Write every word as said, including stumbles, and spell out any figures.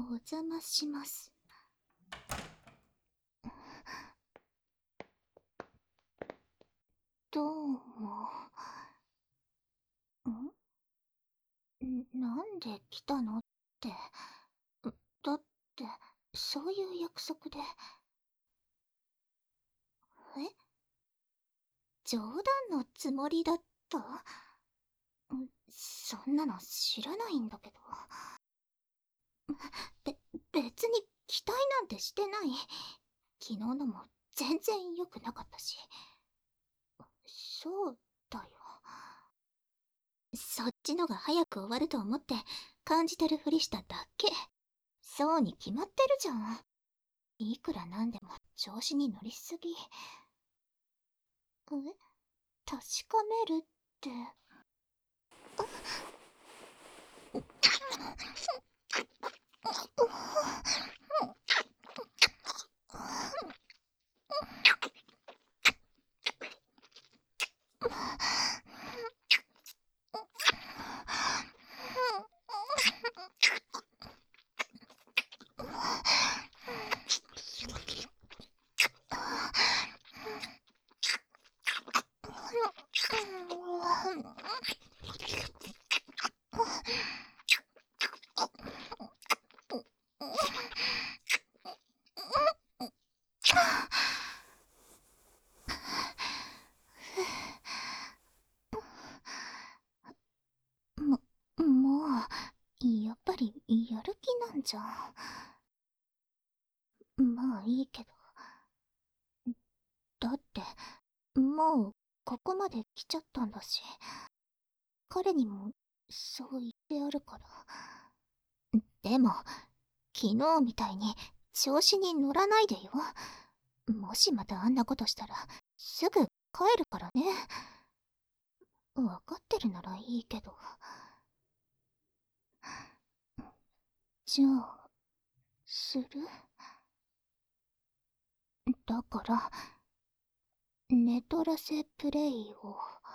お邪魔します。どうも。んなんで来たのって。だって、そういう約束で。え冗談のつもりだった？そんなの知らないんだけど。べ、別に期待なんてしてない。昨日のも全然良くなかったし。そうだよ。そっちのが早く終わると思って感じてるふりしただけ。そうに決まってるじゃん。いくらなんでも調子に乗りすぎ。え、確かめるって。も、もう、やっぱりやる気なんじゃん。まあいいけど。だって、もうここまで来ちゃったんだし、彼にもそう言ってあるから。でも、昨日みたいに調子に乗らないでよ。もしまたあんなことしたら、すぐ帰るからね。わかってるならいいけど。じゃあ、する？だから、寝取らせプレイを。